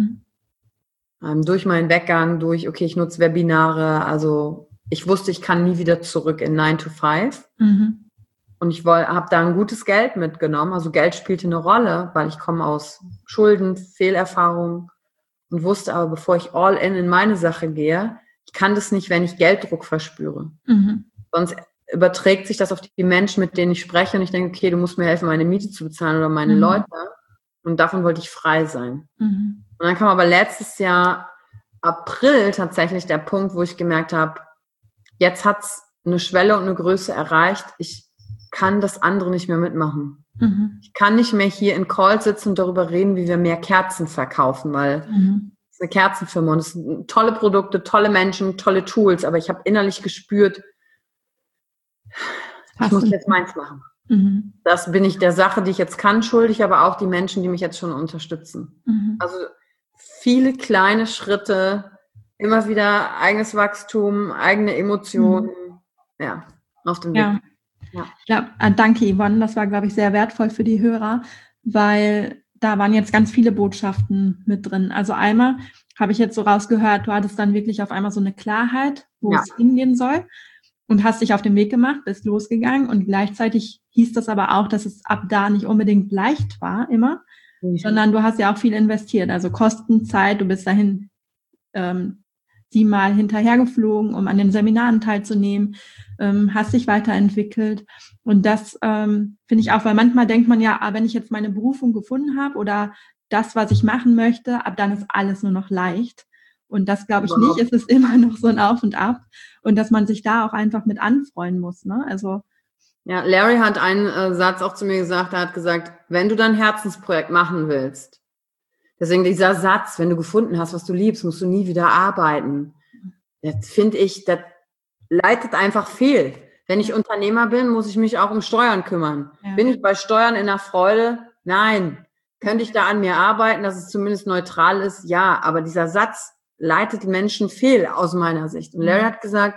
[SPEAKER 2] Durch meinen Weggang, okay, ich nutze Webinare, also ich wusste, ich kann nie wieder zurück in 9 to 5. Und ich habe da ein gutes Geld mitgenommen. Also Geld spielte eine Rolle, weil ich komme aus Schulden, Fehlerfahrungen und wusste aber, bevor ich all in meine Sache gehe, ich kann das nicht, wenn ich Gelddruck verspüre. Sonst überträgt sich das auf die Menschen, mit denen ich spreche und ich denke, okay, du musst mir helfen, meine Miete zu bezahlen oder meine Leute. Und davon wollte ich frei sein. Und dann kam aber letztes Jahr April tatsächlich der Punkt, wo ich gemerkt habe, jetzt hat es eine Schwelle und eine Größe erreicht. Ich kann das andere nicht mehr mitmachen. Ich kann nicht mehr hier in Calls sitzen und darüber reden, wie wir mehr Kerzen verkaufen, weil es ist eine Kerzenfirma und es sind tolle Produkte, tolle Menschen, tolle Tools, aber ich habe innerlich gespürt, ich muss jetzt meins machen. Das bin ich der Sache, die ich jetzt kann, schuldig, aber auch die Menschen, die mich jetzt schon unterstützen. Also viele kleine Schritte, immer wieder eigenes Wachstum, eigene Emotionen, ja, auf dem Weg.
[SPEAKER 1] Ja, danke Yvonne, das war, glaube ich, sehr wertvoll für die Hörer, weil da waren jetzt ganz viele Botschaften mit drin. Also einmal habe ich jetzt so rausgehört, du hattest dann wirklich auf einmal so eine Klarheit, wo es hingehen soll und hast dich auf den Weg gemacht, bist losgegangen und gleichzeitig hieß das aber auch, dass es ab da nicht unbedingt leicht war immer, sondern du hast ja auch viel investiert, also Kosten, Zeit, du bist dahin 7 Mal hinterhergeflogen, um an den Seminaren teilzunehmen, hast dich weiterentwickelt und das finde ich auch, weil manchmal denkt man ja, wenn ich jetzt meine Berufung gefunden habe oder das, was ich machen möchte, ab dann ist alles nur noch leicht Und das glaube ich nicht. Es ist immer noch so ein Auf und Ab und dass man sich da auch einfach mit anfreunden muss, ne? Also
[SPEAKER 2] ja, Larry hat einen Satz auch zu mir gesagt, er hat gesagt, wenn du dein Herzensprojekt machen willst, deswegen dieser Satz, wenn du gefunden hast, was du liebst, musst du nie wieder arbeiten. Das finde ich, das leitet einfach fehl. Wenn ich Unternehmer bin, muss ich mich auch um Steuern kümmern. Ja. Bin ich bei Steuern in der Freude? Nein. Könnte ich da an mir arbeiten, dass es zumindest neutral ist? Ja, aber dieser Satz leitet Menschen fehl aus meiner Sicht. Und Larry hat gesagt,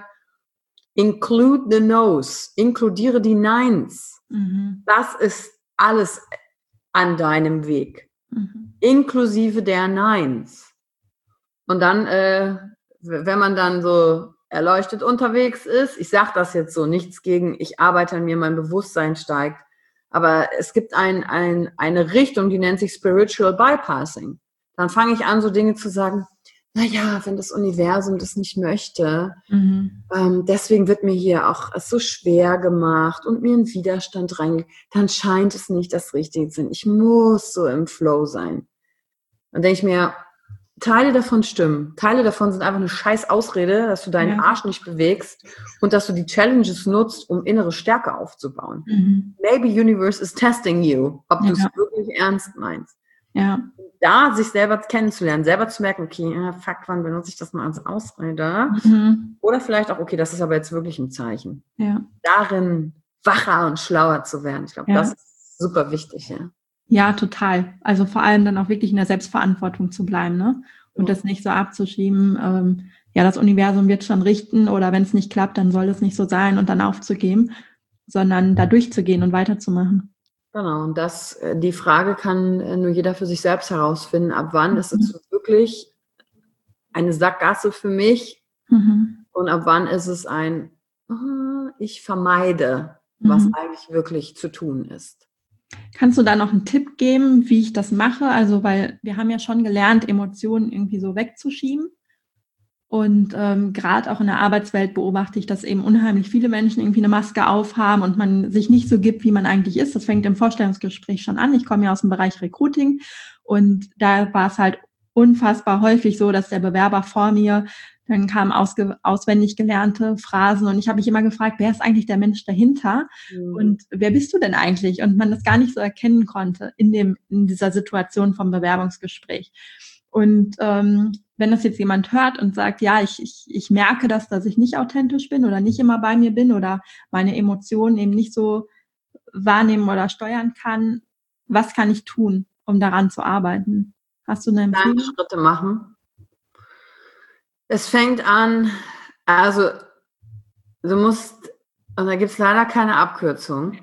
[SPEAKER 2] include the no's, inkludiere die Neins. Das ist alles an deinem Weg. Inklusive der Neins. Und dann, wenn man dann so erleuchtet unterwegs ist, ich sage das jetzt so, nichts gegen, ich arbeite an mir, mein Bewusstsein steigt, aber es gibt eine Richtung, die nennt sich Spiritual Bypassing. Dann fange ich an, so Dinge zu sagen, naja, wenn das Universum das nicht möchte, deswegen wird mir hier auch es so schwer gemacht und mir ein Widerstand reingeht, dann scheint es nicht das Richtige zu sein. Ich muss so im Flow sein. Dann denke ich mir, Teile davon stimmen. Teile davon sind einfach eine scheiß Ausrede, dass du deinen Arsch nicht bewegst und dass du die Challenges nutzt, um innere Stärke aufzubauen. Maybe universe is testing you, ob du es wirklich ernst meinst. Ja. Da sich selber kennenzulernen, selber zu merken, okay, fuck, wann benutze ich das mal als Ausrede? Oder vielleicht auch, okay, das ist aber jetzt wirklich ein Zeichen. Ja. Darin wacher und schlauer zu werden. Ich glaube, das ist super wichtig, ja.
[SPEAKER 1] Ja, total. Also vor allem dann auch wirklich in der Selbstverantwortung zu bleiben, ne? Und das nicht so abzuschieben, das Universum wird schon richten oder wenn es nicht klappt, dann soll es nicht so sein und dann aufzugeben, sondern da durchzugehen und weiterzumachen.
[SPEAKER 2] Genau, und die Frage kann nur jeder für sich selbst herausfinden, ab wann ist es wirklich eine Sackgasse für mich und ab wann ist es ich vermeide, was eigentlich wirklich zu tun ist.
[SPEAKER 1] Kannst du da noch einen Tipp geben, wie ich das mache? Also, weil wir haben ja schon gelernt, Emotionen irgendwie so wegzuschieben. Und gerade auch in der Arbeitswelt beobachte ich, dass eben unheimlich viele Menschen irgendwie eine Maske aufhaben und man sich nicht so gibt, wie man eigentlich ist. Das fängt im Vorstellungsgespräch schon an. Ich komme ja aus dem Bereich Recruiting und da war es halt unfassbar häufig so, dass der Bewerber vor mir, dann kamen auswendig gelernte Phrasen und ich habe mich immer gefragt, wer ist eigentlich der Mensch dahinter und wer bist du denn eigentlich? Und man das gar nicht so erkennen konnte in dieser Situation vom Bewerbungsgespräch. Und wenn das jetzt jemand hört und sagt, ja, ich merke das, dass ich nicht authentisch bin oder nicht immer bei mir bin oder meine Emotionen eben nicht so wahrnehmen oder steuern kann, was kann ich tun, um daran zu arbeiten? Hast du eine Empfehlung?
[SPEAKER 2] Schritte machen. Es fängt an, also du musst, und da gibt es leider keine Abkürzung,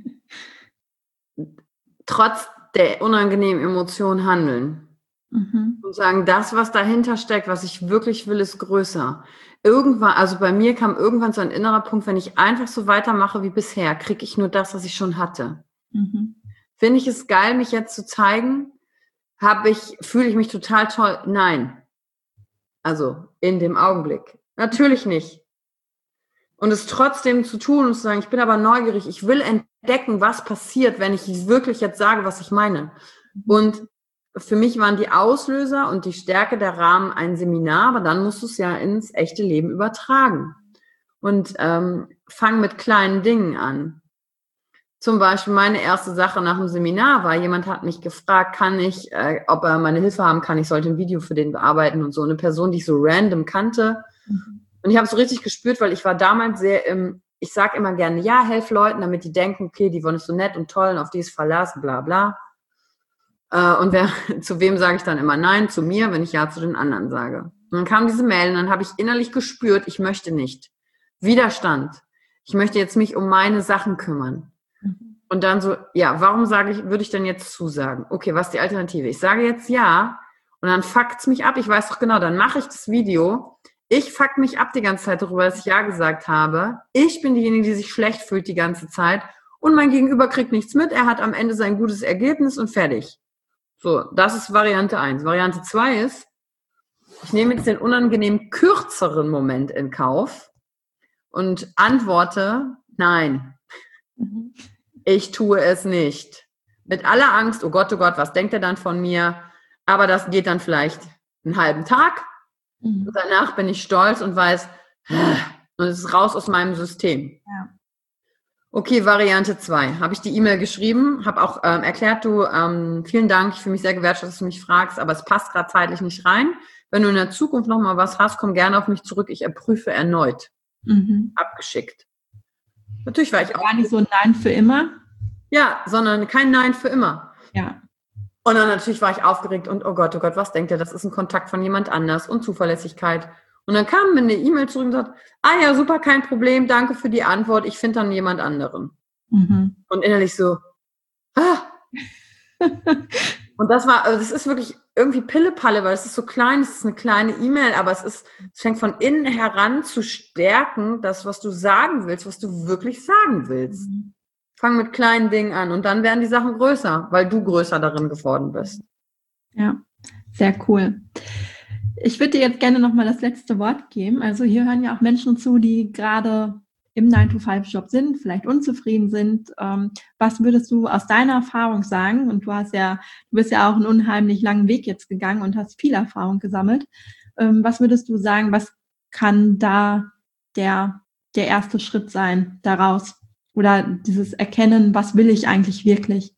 [SPEAKER 2] trotz der unangenehmen Emotionen handeln. Und sagen, das, was dahinter steckt, was ich wirklich will, ist größer. Irgendwann, also bei mir kam irgendwann so ein innerer Punkt, wenn ich einfach so weitermache wie bisher, kriege ich nur das, was ich schon hatte. Finde ich es geil, mich jetzt zu zeigen? Fühle ich mich total toll? Nein. Also in dem Augenblick. Natürlich nicht. Und es trotzdem zu tun und zu sagen, ich bin aber neugierig, ich will entdecken, was passiert, wenn ich wirklich jetzt sage, was ich meine. Und für mich waren die Auslöser und die Stärke der Rahmen ein Seminar, aber dann musst du es ja ins echte Leben übertragen. Und fang mit kleinen Dingen an. Zum Beispiel meine erste Sache nach dem Seminar war, jemand hat mich gefragt, ob er meine Hilfe haben kann, ich sollte ein Video für den bearbeiten und so. Eine Person, die ich so random kannte. Und ich habe es so richtig gespürt, weil ich war damals ich sage immer gerne, ja, helf Leuten, damit die denken, okay, die wollen es so nett und toll und auf die ist Verlass, bla bla. Und zu wem sage ich dann immer nein? Zu mir, wenn ich ja zu den anderen sage. Und dann kam diese Mail und dann habe ich innerlich gespürt, ich möchte nicht. Widerstand. Ich möchte jetzt mich um meine Sachen kümmern. Und dann so, ja, warum würde ich denn jetzt zusagen? Okay, was ist die Alternative? Ich sage jetzt ja und dann fuckt's mich ab. Ich weiß doch genau, dann mache ich das Video. Ich fuck mich ab die ganze Zeit darüber, dass ich ja gesagt habe. Ich bin diejenige, die sich schlecht fühlt die ganze Zeit und mein Gegenüber kriegt nichts mit. Er hat am Ende sein gutes Ergebnis und fertig. So, das ist Variante 1. Variante 2 ist, ich nehme jetzt den unangenehm kürzeren Moment in Kauf und antworte, nein, ich tue es nicht. Mit aller Angst, oh Gott, was denkt er dann von mir? Aber das geht dann vielleicht einen halben Tag Und danach bin ich stolz und weiß, und es ist raus aus meinem System.
[SPEAKER 1] Ja.
[SPEAKER 2] Okay, Variante 2. Habe ich die E-Mail geschrieben, habe auch erklärt, du, vielen Dank, ich fühle mich sehr gewertschätzt, dass du mich fragst, aber es passt gerade zeitlich nicht rein. Wenn du in der Zukunft nochmal was hast, komm gerne auf mich zurück, ich prüfe erneut. Abgeschickt. Natürlich war ich auch...
[SPEAKER 1] Gar nicht so ein Nein für immer.
[SPEAKER 2] Ja, sondern kein Nein für immer.
[SPEAKER 1] Ja.
[SPEAKER 2] Und dann natürlich war ich aufgeregt und oh Gott, was denkt er? Das ist ein Kontakt von jemand anders und Zuverlässigkeit. Und dann kam mir eine E-Mail zurück und sagt, ja, super, kein Problem, danke für die Antwort, ich finde dann jemand anderen. Und innerlich so, Und das war, also das ist wirklich irgendwie Pille-Palle, weil es ist so klein, es ist eine kleine E-Mail, aber es fängt von innen heran zu stärken, das, was du sagen willst, was du wirklich sagen willst. Fang mit kleinen Dingen an und dann werden die Sachen größer, weil du größer darin geworden bist.
[SPEAKER 1] Ja, sehr cool. Ich würde dir jetzt gerne nochmal das letzte Wort geben. Also hier hören ja auch Menschen zu, die gerade im 9-to-5-Job sind, vielleicht unzufrieden sind. Was würdest du aus deiner Erfahrung sagen? Und du bist ja auch einen unheimlich langen Weg jetzt gegangen und hast viel Erfahrung gesammelt. Was würdest du sagen, was kann da der erste Schritt sein daraus? Oder dieses Erkennen, was will ich eigentlich wirklich?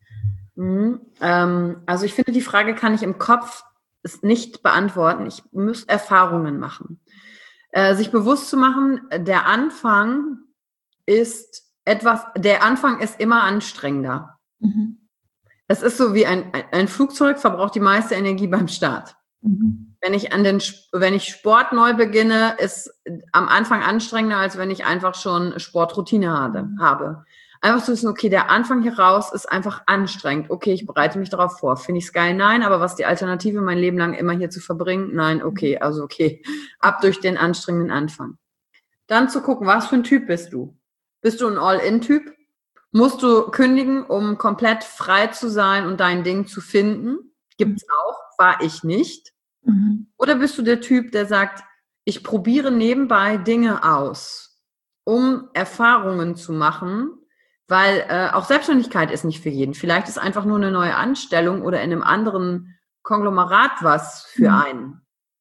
[SPEAKER 2] Also ich finde, die Frage kann ich im Kopf nicht beantworten. Ich muss Erfahrungen machen. Sich bewusst zu machen, der Anfang ist immer anstrengender. Es ist so wie ein Flugzeug verbraucht die meiste Energie beim Start. Wenn ich Sport neu beginne, ist am Anfang anstrengender, als wenn ich einfach schon Sportroutine habe. Einfach zu wissen, okay, der Anfang hier raus ist einfach anstrengend. Okay, ich bereite mich darauf vor. Finde ich es geil? Nein, aber was die Alternative, mein Leben lang immer hier zu verbringen? Nein, okay, also okay. Ab durch den anstrengenden Anfang. Dann zu gucken, was für ein Typ bist du? Bist du ein All-In-Typ? Musst du kündigen, um komplett frei zu sein und dein Ding zu finden? Gibt's auch, war ich nicht. Oder bist du der Typ, der sagt, ich probiere nebenbei Dinge aus, um Erfahrungen zu machen, weil auch Selbstständigkeit ist nicht für jeden. Vielleicht ist einfach nur eine neue Anstellung oder in einem anderen Konglomerat was für einen.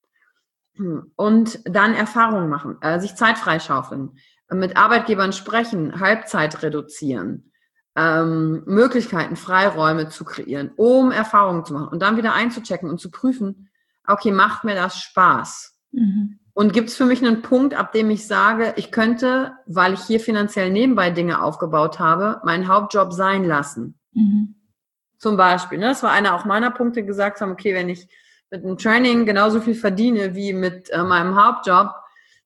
[SPEAKER 2] Und dann Erfahrungen machen, sich Zeit freischaufeln, mit Arbeitgebern sprechen, Halbzeit reduzieren, Möglichkeiten, Freiräume zu kreieren, um Erfahrungen zu machen und dann wieder einzuchecken und zu prüfen, okay, macht mir das Spaß? Und gibt es für mich einen Punkt, ab dem ich sage, ich könnte, weil ich hier finanziell nebenbei Dinge aufgebaut habe, meinen Hauptjob sein lassen? Zum Beispiel, ne? Das war einer auch meiner Punkte, gesagt haben, okay, wenn ich mit einem Training genauso viel verdiene wie mit meinem Hauptjob,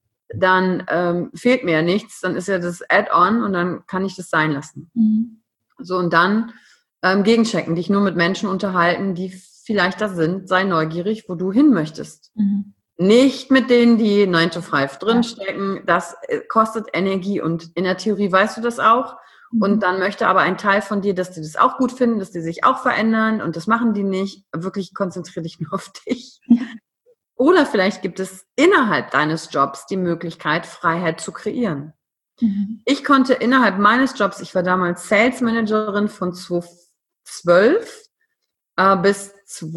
[SPEAKER 2] dann fehlt mir ja nichts, dann ist ja das Add-on und dann kann ich das sein lassen. So, und dann gegenchecken, dich nur mit Menschen unterhalten, die vielleicht da sind, sei neugierig, wo du hin möchtest. Nicht mit denen, die 9-to-5 drinstecken, das kostet Energie und in der Theorie weißt du das auch. Und dann möchte aber ein Teil von dir, dass die das auch gut finden, dass die sich auch verändern und das machen die nicht. Wirklich konzentriere dich nur auf dich. Oder vielleicht gibt es innerhalb deines Jobs die Möglichkeit, Freiheit zu kreieren. Ich konnte innerhalb meines Jobs, ich war damals Sales Managerin von 2012 bis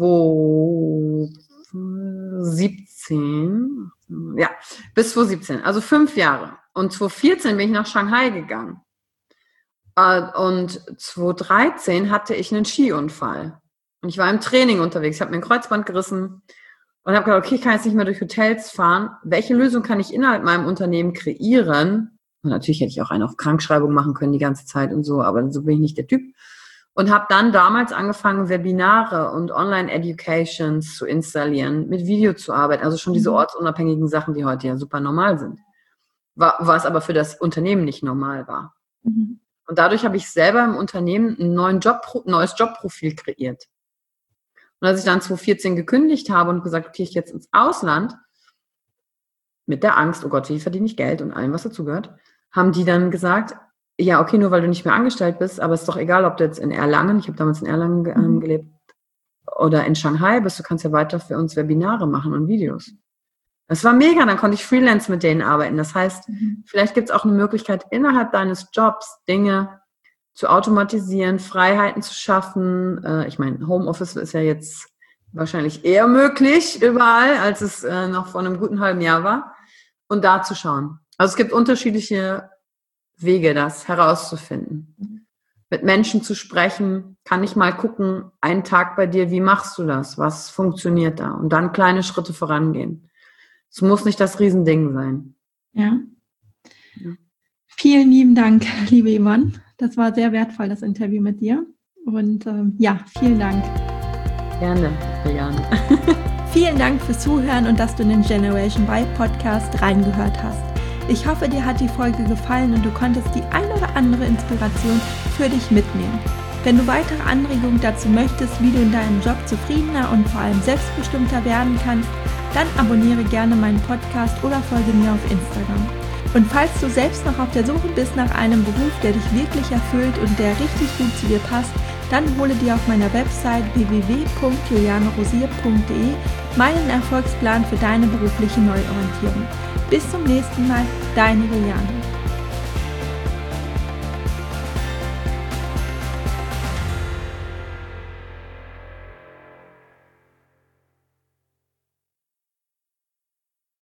[SPEAKER 2] 2017. Ja, bis 2017, also 5 Jahre. Und 2014 bin ich nach Shanghai gegangen. Und 2013 hatte ich einen Skiunfall. Und ich war im Training unterwegs. Ich habe mir ein Kreuzband gerissen und habe gedacht, okay, ich kann jetzt nicht mehr durch Hotels fahren. Welche Lösung kann ich innerhalb meinem Unternehmen kreieren? Und natürlich hätte ich auch eine auf Krankschreibung machen können die ganze Zeit und so, aber so bin ich nicht der Typ. Und habe dann damals angefangen, Webinare und Online-Educations zu installieren, mit Video zu arbeiten. Also schon diese ortsunabhängigen Sachen, die heute ja super normal sind. Was aber für das Unternehmen nicht normal war. Und dadurch habe ich selber im Unternehmen ein neues Jobprofil kreiert. Und als ich dann 2014 gekündigt habe und gesagt, okay, ich jetzt ins Ausland, mit der Angst, oh Gott, wie verdiene ich Geld und allem, was dazugehört, haben die dann gesagt, ja, okay, nur weil du nicht mehr angestellt bist, aber es ist doch egal, ob du jetzt in Erlangen, ich habe damals in Erlangen gelebt, oder in Shanghai bist, du kannst ja weiter für uns Webinare machen und Videos. Das war mega, dann konnte ich Freelance mit denen arbeiten. Das heißt, vielleicht gibt es auch eine Möglichkeit, innerhalb deines Jobs Dinge zu automatisieren, Freiheiten zu schaffen. Ich meine, Homeoffice ist ja jetzt wahrscheinlich eher möglich überall, als es noch vor einem guten halben Jahr war. Und da zu schauen. Also es gibt unterschiedliche Wege, das herauszufinden. Mit Menschen zu sprechen, kann ich mal gucken, einen Tag bei dir, wie machst du das? Was funktioniert da? Und dann kleine Schritte vorangehen. Es muss nicht das Riesending sein.
[SPEAKER 1] Ja. Vielen lieben Dank, liebe Yvonne. Das war sehr wertvoll, das Interview mit dir. Und vielen Dank.
[SPEAKER 2] Gerne, Riane.
[SPEAKER 1] Vielen Dank fürs Zuhören und dass du in den Generation Y Podcast reingehört hast. Ich hoffe, dir hat die Folge gefallen und du konntest die ein oder andere Inspiration für dich mitnehmen. Wenn du weitere Anregungen dazu möchtest, wie du in deinem Job zufriedener und vor allem selbstbestimmter werden kannst, dann abonniere gerne meinen Podcast oder folge mir auf Instagram. Und falls du selbst noch auf der Suche bist nach einem Beruf, der dich wirklich erfüllt und der richtig gut zu dir passt, dann hole dir auf meiner Website www.julianerosier.de meinen Erfolgsplan für deine berufliche Neuorientierung. Bis zum nächsten Mal, deine Juliane.